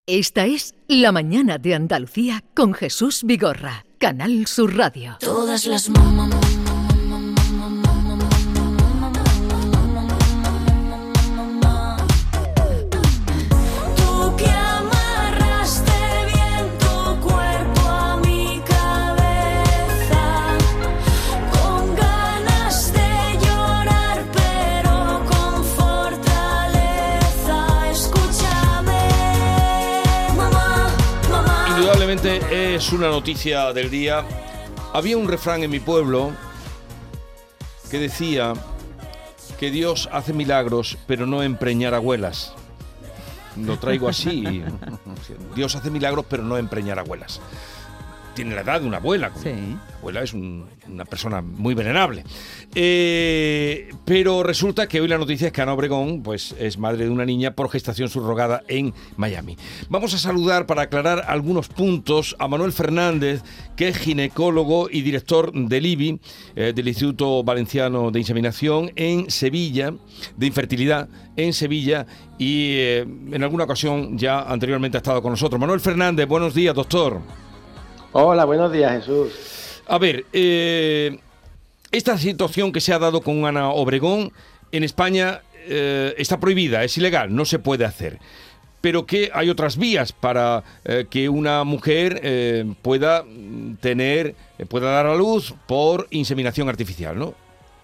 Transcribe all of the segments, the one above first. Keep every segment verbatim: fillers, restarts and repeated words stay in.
Esta es La Mañana de Andalucía con Jesús Vigorra, Canal Sur Radio. Todas las mamás. Es una noticia del día. Había un refrán en mi pueblo que decía que Dios hace milagros, pero no empreñar abuelas. Lo traigo así. Dios hace milagros, pero no empreñar abuelas. Tiene la edad de una abuela. Sí. La abuela es un, una persona muy venerable. Eh, pero resulta que hoy la noticia es que Ana Obregón pues, es madre de una niña por gestación subrogada en Miami. Vamos a saludar para aclarar algunos puntos a Manuel Fernández, que es ginecólogo y director del I B I, eh, del Instituto Valenciano de Inseminación en Sevilla, de infertilidad en Sevilla, y eh, en alguna ocasión ya anteriormente ha estado con nosotros. Manuel Fernández, buenos días, doctor. Hola, buenos días, Jesús. A ver, eh, esta situación que se ha dado con Ana Obregón en España eh, está prohibida, es ilegal, no se puede hacer. Pero que hay otras vías para eh, que una mujer eh, pueda tener, eh, pueda dar a luz por inseminación artificial, ¿no?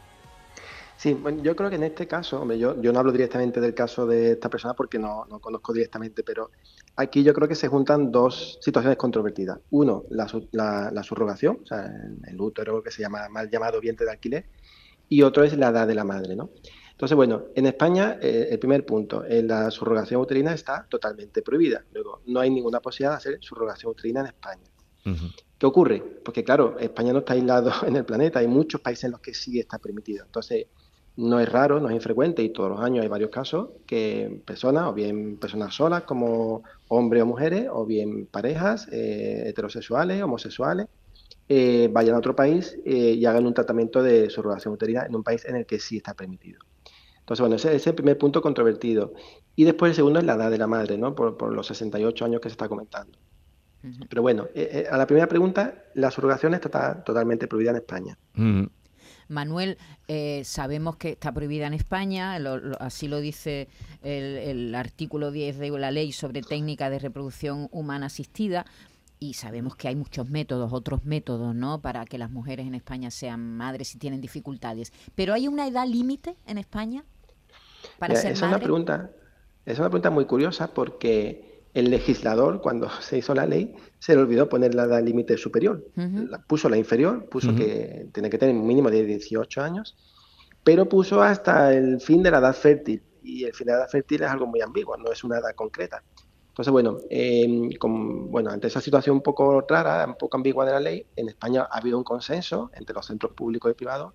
Sí, bueno, yo creo que en este caso, hombre, yo, yo no hablo directamente del caso de esta persona porque no, no conozco directamente, pero aquí yo creo que se juntan dos situaciones controvertidas. Uno, la, la, la subrogación, o sea, el, el útero que se llama mal llamado vientre de alquiler, y otro es la edad de la madre, ¿no? Entonces, bueno, en España, eh, el primer punto, eh, la subrogación uterina está totalmente prohibida. Luego, no hay ninguna posibilidad de hacer subrogación uterina en España. Uh-huh. ¿Qué ocurre? Porque, claro, España no está aislado en el planeta, hay muchos países en los que sí está permitido. Entonces, no es raro, no es infrecuente, y todos los años hay varios casos que personas, o bien personas solas como hombres o mujeres, o bien parejas eh, heterosexuales, homosexuales, eh, vayan a otro país eh, y hagan un tratamiento de subrogación uterina en un país en el que sí está permitido. Entonces, bueno, ese, ese es el primer punto controvertido. Y después el segundo es la edad de la madre, ¿no? Por, por los sesenta y ocho años que se está comentando. Uh-huh. Pero bueno, eh, eh, a la primera pregunta, la subrogación está totalmente prohibida en España. Uh-huh. Manuel, eh, sabemos que está prohibida en España, lo, lo, así lo dice el, el artículo diez de la Ley sobre técnica de reproducción humana asistida, y sabemos que hay muchos métodos, otros métodos, ¿no?, para que las mujeres en España sean madres y tienen dificultades. ¿Pero hay una edad límite en España para Mira, ser esa madre? Es una pregunta, es una pregunta muy curiosa porque el legislador, cuando se hizo la ley, se le olvidó poner la edad límite superior. Uh-huh. La, puso la inferior, puso uh-huh. que tiene que tener un mínimo de dieciocho años, pero puso hasta el fin de la edad fértil. Y el fin de la edad fértil es algo muy ambiguo, no es una edad concreta. Entonces, bueno, eh, con, bueno, ante esa situación un poco rara, un poco ambigua de la ley, en España ha habido un consenso entre los centros públicos y privados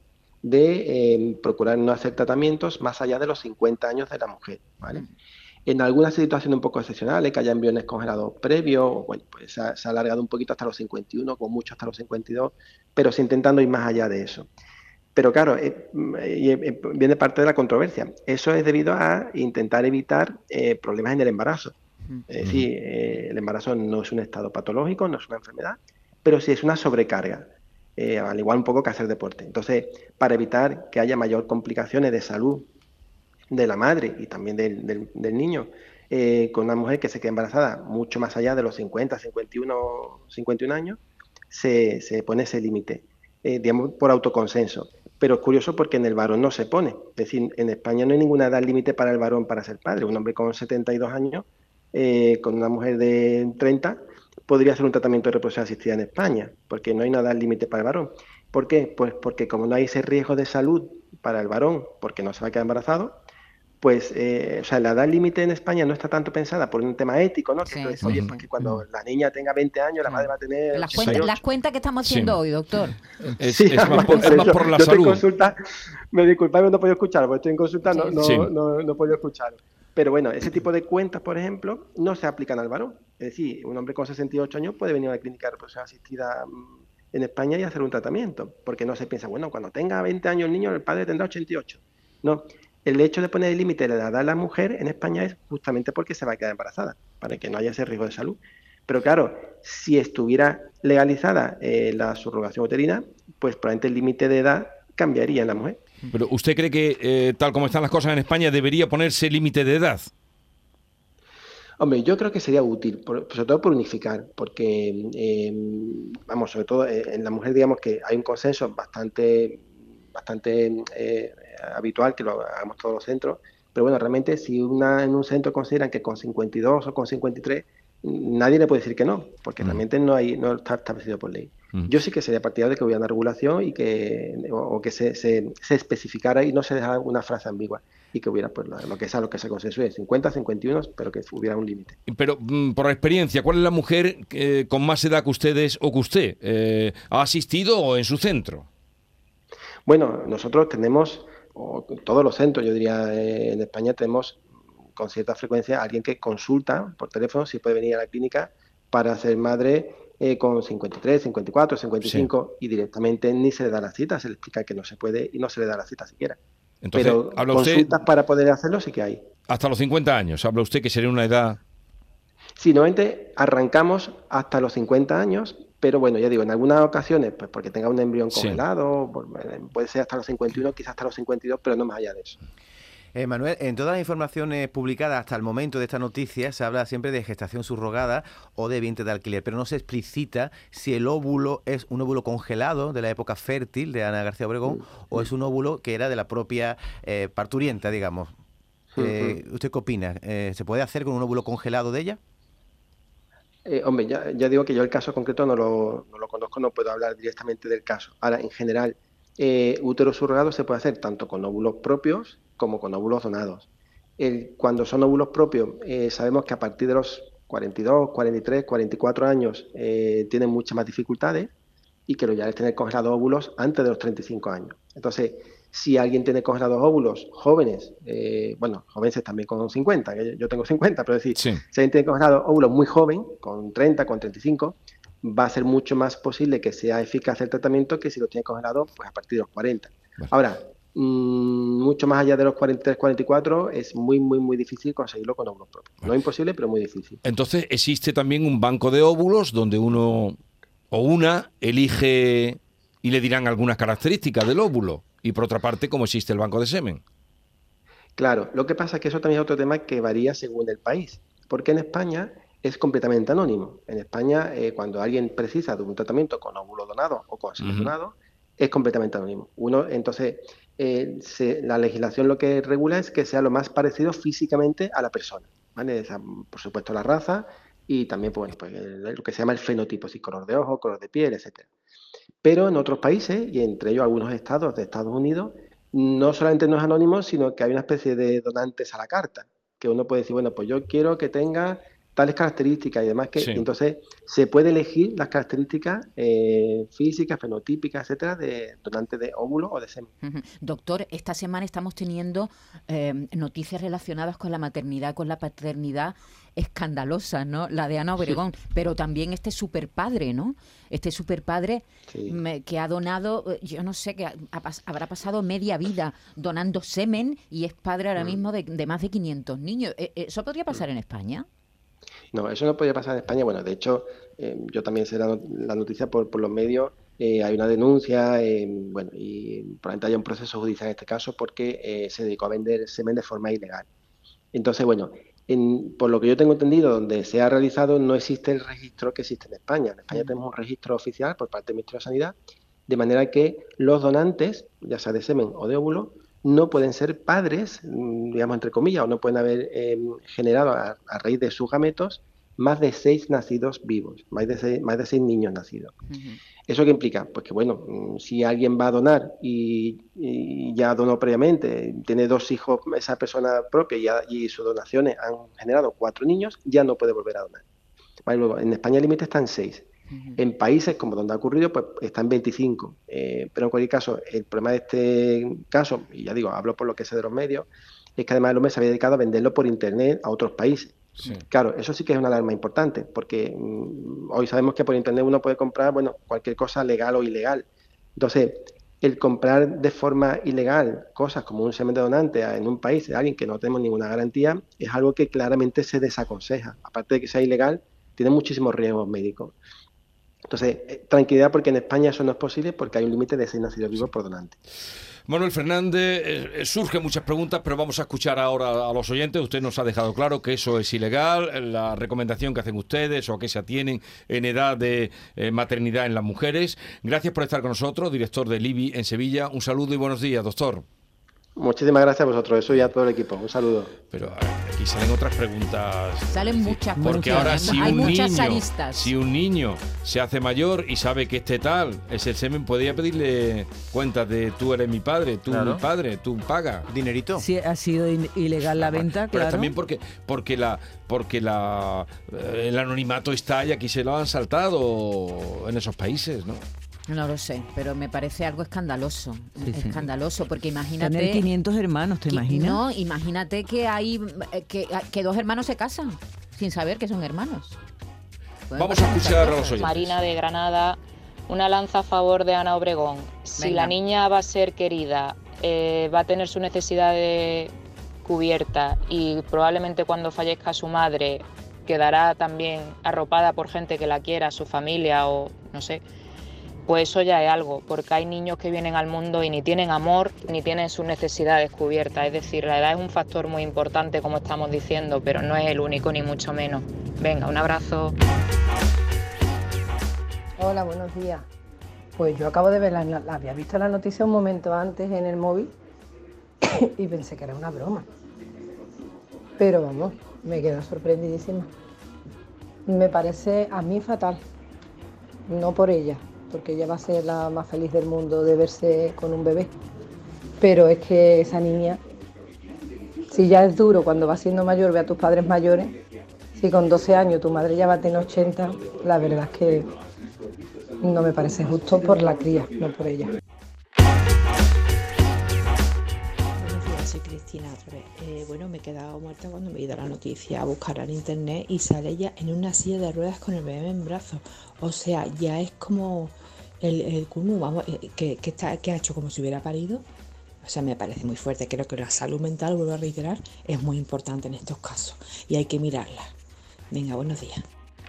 de eh, procurar no hacer tratamientos más allá de los cincuenta años de la mujer, ¿vale? Uh-huh. En algunas situaciones un poco excepcionales, que haya embriones congelados previos, bueno, pues se ha, se ha alargado un poquito hasta los cincuenta y uno, con mucho hasta los cincuenta y dos, pero sí intentando ir más allá de eso. Pero claro, eh, eh, viene parte de la controversia. Eso es debido a intentar evitar eh, problemas en el embarazo. Uh-huh. Es decir, eh, el embarazo no es un estado patológico, no es una enfermedad, pero sí es una sobrecarga, eh, al igual un poco que hacer deporte. Entonces, para evitar que haya mayor complicaciones de salud de la madre y también del, del, del niño, eh, con una mujer que se queda embarazada mucho más allá de los cincuenta, cincuenta y uno, cincuenta y un años, se, se pone ese límite, eh, digamos, por autoconsenso. Pero es curioso porque en el varón no se pone. Es decir, en España no hay ninguna edad límite para el varón para ser padre. Un hombre con setenta y dos años, eh, con una mujer de treinta, podría hacer un tratamiento de reproducción asistida en España, porque no hay una edad límite para el varón. ¿Por qué? Pues porque como no hay ese riesgo de salud para el varón, porque no se va a quedar embarazado, pues, eh, o sea, la edad límite en España no está tanto pensada por un tema ético, ¿no? Que sí. Es, oye, porque cuando la niña tenga veinte años, la madre va a tener... Las cuentas, las cuentas que estamos haciendo sí. hoy, doctor. Es, sí, es, más, por, es más por la yo salud. Estoy en consulta, me disculpáis, no he podido escuchar, porque estoy en consulta, no, no, sí. no, no, no he podido escuchar. Pero bueno, ese tipo de cuentas, por ejemplo, no se aplican al varón. Es decir, un hombre con sesenta y ocho años puede venir a la clínica de reproducción asistida en España y hacer un tratamiento, porque no se piensa, bueno, cuando tenga veinte años el niño, el padre tendrá ochenta y ocho. No. el hecho de poner el límite de la edad a la mujer en España es justamente porque se va a quedar embarazada, para que no haya ese riesgo de salud. Pero claro, si estuviera legalizada eh, la subrogación uterina, pues probablemente el límite de edad cambiaría en la mujer. Pero ¿usted cree que, eh, tal como están las cosas en España, debería ponerse límite de edad? Hombre, yo creo que sería útil, por, sobre todo por unificar, porque, eh, vamos, sobre todo eh, en la mujer, digamos que hay un consenso bastante, bastante eh, habitual, que lo hagamos todos los centros, pero bueno, realmente si una en un centro consideran que con cincuenta y dos o con cincuenta y tres, nadie le puede decir que no, porque mm. realmente no hay no está establecido por ley. Mm. Yo sí que sería partidario de que hubiera una regulación y que o, o que se, se, se especificara y no se dejara una frase ambigua, y que hubiera pues lo, lo que sea lo que se consensúe, cincuenta, cincuenta y uno, pero que hubiera un límite. Pero mm, por experiencia, ¿cuál es la mujer eh, con más edad que ustedes o que usted eh, ha asistido en su centro? Bueno, nosotros tenemos, o todos los centros, yo diría, eh, en España tenemos con cierta frecuencia a alguien que consulta por teléfono si puede venir a la clínica para ser madre eh, con cincuenta y tres, cincuenta y cuatro, cincuenta y cinco, sí. Y directamente ni se le da la cita, se le explica que no se puede y no se le da la cita siquiera. Entonces, pero consultas usted, para poder hacerlo sí que hay. Hasta los cincuenta años, habla usted que sería una edad... Sí, normalmente arrancamos hasta los cincuenta años, pero bueno, ya digo, en algunas ocasiones, pues porque tenga un embrión congelado, sí. Puede ser hasta los cincuenta y uno, quizás hasta los cincuenta y dos, pero no más allá de eso. Eh, Manuel, en todas las informaciones publicadas hasta el momento de esta noticia se habla siempre de gestación subrogada o de vientre de alquiler, pero no se explicita si el óvulo es un óvulo congelado de la época fértil de Ana García Obregón, uh-huh. o es un óvulo que era de la propia eh, parturienta, digamos. Eh, uh-huh. ¿Usted qué opina? Eh, ¿Se puede hacer con un óvulo congelado de ella? Eh, hombre, ya, ya digo que yo el caso concreto no lo, no lo conozco, no puedo hablar directamente del caso. Ahora, en general, eh, útero subrogado se puede hacer tanto con óvulos propios como con óvulos donados. El, cuando son óvulos propios, eh, sabemos que a partir de los cuarenta y dos, cuarenta y tres, cuarenta y cuatro años eh, tienen muchas más dificultades, y que lo ideal es tener congelados óvulos antes de los treinta y cinco años. Entonces, si alguien tiene congelados óvulos jóvenes, eh, bueno, jóvenes también con cincuenta, que yo tengo cincuenta, pero es decir, sí. Si alguien tiene congelados óvulos muy joven, con treinta, con treinta y cinco, va a ser mucho más posible que sea eficaz el tratamiento que si lo tiene congelado pues a partir de los cuarenta. Vale. Ahora, mmm, mucho más allá de los cuarenta y tres, cuarenta y cuatro, es muy, muy, muy difícil conseguirlo con óvulos propios. Vale. No es imposible, pero muy difícil. Entonces, existe también un banco de óvulos donde uno o una elige y le dirán algunas características del óvulo. Y por otra parte, ¿cómo existe el banco de semen? Claro, lo que pasa es que eso también es otro tema que varía según el país, porque en España es completamente anónimo. En España, eh, cuando alguien precisa de un tratamiento con óvulo donado o con semen uh-huh. donado, es completamente anónimo. Uno, entonces, eh, se, la legislación lo que regula es que sea lo más parecido físicamente a la persona, ¿vale? O sea, por supuesto la raza y también pues, pues, lo que se llama el fenotipo, si color de ojo, color de piel, etcétera. Pero en otros países, y entre ellos algunos estados de Estados Unidos, no solamente no es anónimo, sino que hay una especie de donantes a la carta, que uno puede decir, bueno, pues yo quiero que tenga tales características y demás, que sí. Entonces se puede elegir las características eh, físicas, fenotípicas, etcétera, de donante de óvulo o de semen. Uh-huh. Doctor, esta semana estamos teniendo eh, noticias relacionadas con la maternidad, con la paternidad escandalosa, ¿no? La de Ana Obregón, sí. Pero también este superpadre, ¿no? Este superpadre sí. me, que ha donado, yo no sé, que ha, ha, habrá pasado media vida donando semen y es padre ahora mm. mismo de, de más de quinientos niños. ¿Eso podría pasar mm. en España? No, eso no podría pasar en España. Bueno, de hecho, eh, yo también sé la, la noticia por, por los medios. Eh, hay una denuncia, eh, bueno, y probablemente haya un proceso judicial en este caso porque eh, se dedicó a vender semen de forma ilegal. Entonces, bueno, en, por lo que yo tengo entendido, donde se ha realizado no existe el registro que existe en España. En España tenemos un registro oficial por parte del Ministerio de Sanidad, de manera que los donantes, ya sea de semen o de óvulo, no pueden ser padres, digamos entre comillas, o no pueden haber eh, generado a, a raíz de sus gametos más de seis nacidos vivos, más de seis, más de seis niños nacidos. Uh-huh. ¿Eso qué implica? Pues que bueno, si alguien va a donar y, y ya donó previamente, tiene dos hijos esa persona propia y, ya, y sus donaciones han generado cuatro niños, ya no puede volver a donar. Vale, luego, en España el límite está en seis. Uh-huh. En países como donde ha ocurrido, pues está en veinticinco. Eh, pero en cualquier caso, el problema de este caso, y ya digo, hablo por lo que sé de los medios, es que además el hombre se había dedicado a venderlo por internet a otros países. Sí. Claro, eso sí que es una alarma importante, porque mmm, hoy sabemos que por internet uno puede comprar, bueno, cualquier cosa legal o ilegal. Entonces, el comprar de forma ilegal cosas como un semen de donante en un país de alguien que no tenemos ninguna garantía es algo que claramente se desaconseja. Aparte de que sea ilegal, tiene muchísimos riesgos médicos. Entonces, eh, tranquilidad, porque en España eso no es posible porque hay un límite de seis nacidos vivos por donante. Manuel Fernández, eh, surgen muchas preguntas, pero vamos a escuchar ahora a los oyentes. Usted nos ha dejado claro que eso es ilegal, la recomendación que hacen ustedes o a qué se atienen en edad de eh, maternidad en las mujeres. Gracias por estar con nosotros, director del I B I en Sevilla. Un saludo y buenos días, doctor. Muchísimas gracias a vosotros, eso y a todo el equipo. Un saludo. Pero aquí salen otras preguntas. Salen muchas Porque muchas, ahora si hay un muchas niño, aristas. si un niño se hace mayor y sabe que este tal es el semen, podría pedirle cuentas de tú eres mi padre, tú Claro. mi padre, tú paga. Dinerito. Si ha sido in- ilegal la venta, Pero claro. también porque porque la porque la eh, el anonimato está y aquí se lo han saltado en esos países, ¿no? No lo sé, pero me parece algo escandaloso. Sí, sí. Escandaloso, porque imagínate... Tener quinientos hermanos, ¿te que- imaginas? No, imagínate que hay eh, que, que dos hermanos se casan sin saber que son hermanos. Pueden Vamos a pasar muchas escuchar a los cosas. oyentes. Marina de Granada, una lanza a favor de Ana Obregón. Si Venga. la niña va a ser querida, eh, va a tener su necesidad de cubierta y probablemente cuando fallezca su madre quedará también arropada por gente que la quiera, su familia o no sé, pues eso ya es algo, porque hay niños que vienen al mundo y ni tienen amor ni tienen sus necesidades cubiertas. Es decir, la edad es un factor muy importante, como estamos diciendo, pero no es el único ni mucho menos. Venga, un abrazo. Hola, buenos días. Pues yo acabo de ver, la, la había visto la noticia un momento antes en el móvil y pensé que era una broma. Pero vamos, me quedo sorprendidísima. Me parece a mí fatal, no por ella, porque ella va a ser la más feliz del mundo de verse con un bebé. Pero es que esa niña, si ya es duro cuando va siendo mayor, ve a tus padres mayores, si con doce años tu madre ya va a tener ochenta, la verdad es que no me parece justo por la cría, no por ella. Buenos días, soy Cristina otra vez. Eh, bueno, me he quedado muerta cuando me he ido a la noticia a buscar en internet y sale ella en una silla de ruedas con el bebé en brazos. O sea, ya es como el, el cuno, vamos, eh, que, que, está, que ha hecho como si hubiera parido. O sea, me parece muy fuerte. Creo que la salud mental, vuelvo a reiterar, es muy importante en estos casos y hay que mirarla. Venga, buenos días.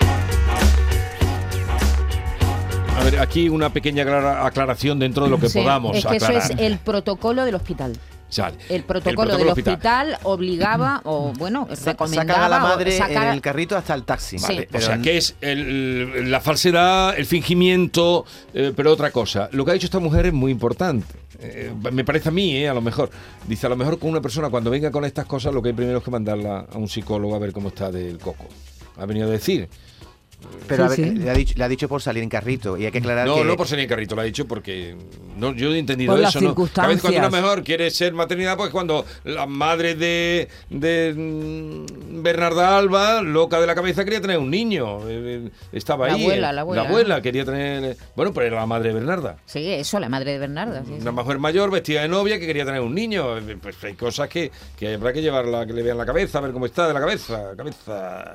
A ver, aquí una pequeña aclara- aclaración dentro de lo que Sí, podamos es que aclarar. eso es el protocolo del hospital. Sale. El protocolo, del hospital, obligaba o, bueno, recomendaba... Sacan a la o madre sacar- en el carrito hasta el taxi. Vale, Sí. o sea, que es el- la falsedad, el fingimiento, eh, pero otra cosa. Lo que ha dicho esta mujer es muy importante. Eh, me parece a mí, eh, a lo mejor. Dice, a lo mejor con una persona cuando venga con estas cosas, lo que hay primero es que mandarla a un psicólogo a ver cómo está del coco. Ha venido a decir. Pero a Sí, ver, sí. le, ha dicho, le ha dicho por salir en carrito y hay que aclarar No, que... no por ser en carrito, lo ha dicho porque no, yo he entendido Por las eso. ¿no? Que a veces cuando una circunstancias. mejor quiere ser maternidad, pues cuando la madre de, de mm, Bernarda Alba, loca de la cabeza, quería tener un niño. Eh, eh, estaba La ahí. abuela, eh, la abuela. La abuela quería tener. Bueno, pero era la madre de Bernarda. Sí, eso, la madre de Bernarda. sí, sí. Una mujer mayor vestida de novia que quería tener un niño. Eh, Pues hay cosas que, que habrá que llevarla, que le vean la cabeza, a ver cómo está de la cabeza. Cabeza.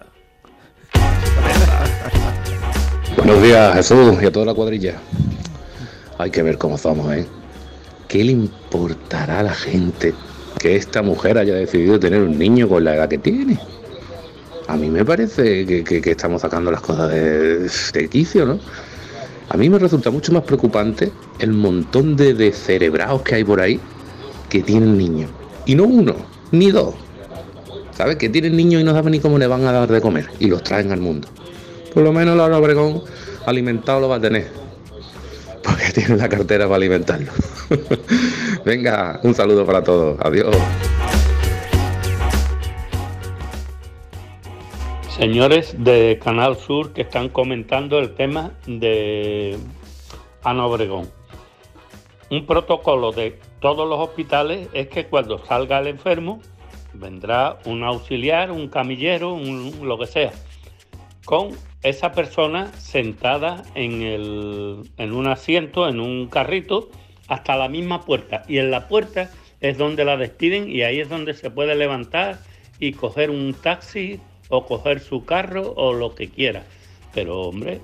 Buenos días, Jesús, y a toda la cuadrilla. Hay que ver cómo somos, ¿eh? ¿Qué le importará a la gente que esta mujer haya decidido tener un niño con la edad que tiene? A mí me parece que, que- que estamos sacando las cosas de, de quicio, ¿no? A mí me resulta mucho más preocupante el montón de descerebrados que hay por ahí que tienen niños. Y no uno, ni dos. ¿Sabes? Que tienen niños y no saben ni cómo le van a dar de comer. Y los traen al mundo. Por lo menos Laura Obregón alimentado lo va a tener. Porque tiene la cartera para alimentarlo. Venga, un saludo para todos. Adiós. Señores de Canal Sur que están comentando el tema de Ana Obregón. Un protocolo de todos los hospitales es que cuando salga el enfermo vendrá un auxiliar, un camillero, un, lo que sea, con esa persona sentada en, el, en un asiento, en un carrito, hasta la misma puerta. Y en la puerta es donde la despiden y ahí es donde se puede levantar y coger un taxi o coger su carro o lo que quiera. Pero, hombre,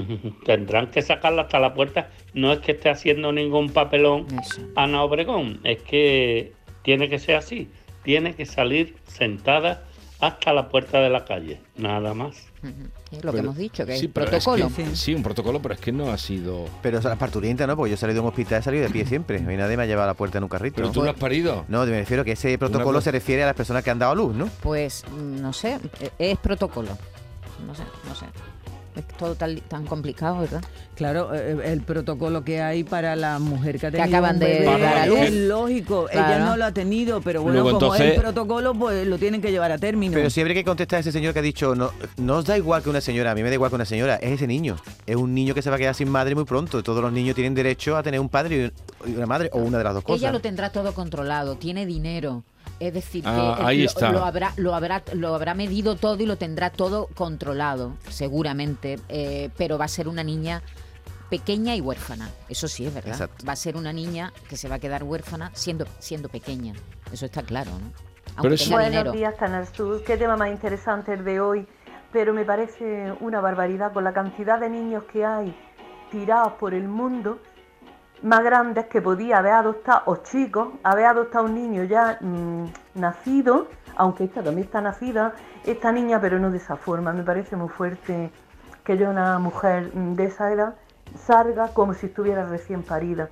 tendrán que sacarla hasta la puerta. No es que esté haciendo ningún papelón Ana Obregón, es que tiene que ser así. Tiene que salir sentada hasta la puerta de la calle, nada más. Es lo que hemos dicho, que sí, hay protocolo. Es que, sí, un protocolo, pero es que no ha sido... Pero las parturientas, ¿no? Porque yo he salido de un hospital, he salido de pie siempre. Y nadie me ha llevado a la puerta en un carrito. ¿Pero tú no has parido? No, me refiero que ese protocolo Una... se refiere a las personas que han dado a luz, ¿no? Pues, no sé, es protocolo. No sé, no sé. Es todo tan, tan complicado, ¿verdad? Claro, el, el protocolo que hay para la mujer que ha tenido que acaban un de bebé, dar a luz. es lógico, Claro. ella no lo ha tenido, pero bueno, Luego, como entonces, es el protocolo, pues lo tienen que llevar a término. Pero siempre hay que contestar a ese señor que ha dicho, no, no os da igual que una señora, a mí me da igual que una señora, es ese niño. Es un niño que se va a quedar sin madre muy pronto. Todos los niños tienen derecho a tener un padre y una madre o una de las dos cosas. Ella lo tendrá todo controlado, tiene dinero. Es decir, Ah, que ahí lo, está. lo habrá, lo, habrá, lo habrá medido todo y lo tendrá todo controlado, seguramente. Eh, pero va a ser una niña pequeña y huérfana. Eso sí es verdad. Exacto. Va a ser una niña que se va a quedar huérfana siendo, siendo pequeña. Eso está claro, ¿no? Aunque Pero eso- tenga Buenos dinero. días, Canal Sur. Qué tema más interesante el de hoy. Pero me parece una barbaridad con la cantidad de niños que hay tirados por el mundo, más grandes que podía haber adoptado, o chicos, haber adoptado un niño ya mmm, nacido, aunque esta también está nacida, esta niña, pero no de esa forma. Me parece muy fuerte que yo, una mujer mm, de esa edad, salga como si estuviera recién parida.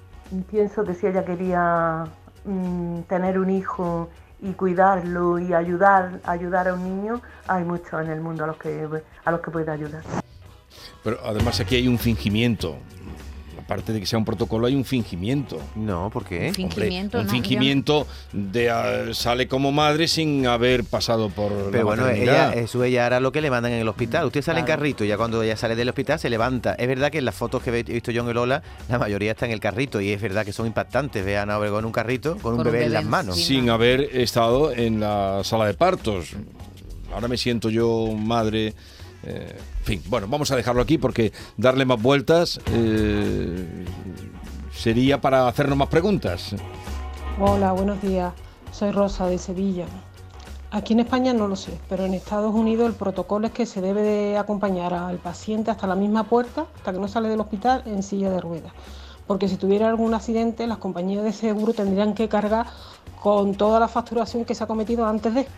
Pienso que si ella quería mmm, tener un hijo y cuidarlo y ayudar, ayudar a un niño, hay muchos en el mundo a los que, a los que puede ayudar. Pero además aquí hay un fingimiento. Aparte de que sea un protocolo, hay un fingimiento. No, ¿por qué? Un fingimiento, Hombre, un no, fingimiento de uh, sale como madre sin haber pasado por Pero la bueno, maternidad. ella, eso ella hará lo que le mandan en el hospital. Usted sale Claro. en carrito y ya cuando ella sale del hospital se levanta. Es verdad que en las fotos que he visto yo en el Ola, la mayoría está en el carrito y es verdad que son impactantes. Ve a Ana Obregón en un carrito con un bebé en las manos. Sin haber estado en la sala de partos. Ahora me siento yo madre. Eh, en fin, bueno, vamos a dejarlo aquí porque darle más vueltas eh, sería para hacernos más preguntas. Hola, buenos días. Soy Rosa de Sevilla. Aquí en España no lo sé, pero en Estados Unidos el protocolo es que se debe de acompañar al paciente hasta la misma puerta, hasta que no sale del hospital, en silla de ruedas. Porque si tuviera algún accidente, las compañías de seguro tendrían que cargar con toda la facturación que se ha cometido antes de.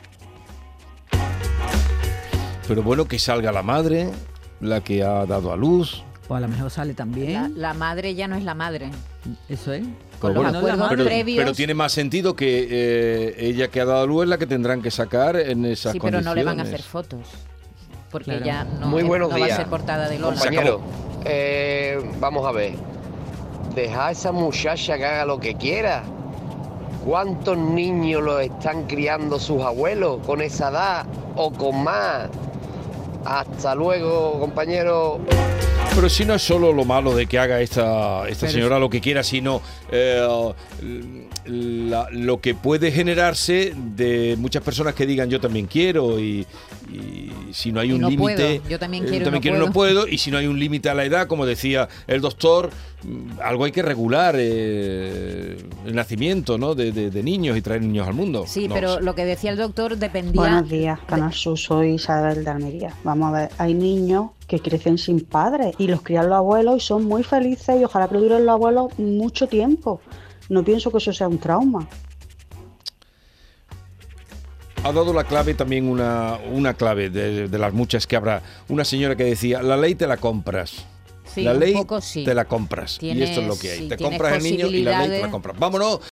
Pero bueno, que salga la madre, la que ha dado a luz. O a lo mejor sale también. La, la madre ya no es la madre. Eso es. Con Pues los bueno, acuerdos pero, previos. pero tiene más sentido que eh, ella que ha dado a luz es la que tendrán que sacar en esas Sí, pero condiciones. no le van a hacer fotos. Porque Claro. ya no, Muy es- buenos no va a días, ser portada de Lola. compañero. Eh, vamos a ver. Deja a esa muchacha que haga lo que quiera. ¿Cuántos niños los están criando sus abuelos con esa edad o con más? Hasta luego, compañero. Pero si no es solo lo malo de que haga esta, esta Pero señora lo que quiera, sino eh, la- lo que puede generarse de muchas personas que digan yo también quiero y, y si no hay Y un no límite, puedo. Yo también eh, quiero y también no quiero y no puedo. puedo, y si no hay un límite a la edad, como decía el doctor, mm, algo hay que regular eh, el nacimiento, ¿no? de, de- de niños y traer niños al mundo. Sí, No pero sé. lo que decía el doctor dependía... Buenos días, Canal Sur, soy Isabel de Almería. Vamos a ver, hay niños que crecen sin padres y los crían los abuelos y son muy felices y ojalá que duren los abuelos mucho tiempo. No pienso que eso sea un trauma. Ha dado la clave también una, una clave de, de las muchas que habrá. Una señora que decía, la ley te la compras. Sí, la un ley poco sí. te la compras. Y Tienes- esto es lo que hay. sí, te tienes compras el niño y la ley te la posibilidades. compras. Vámonos.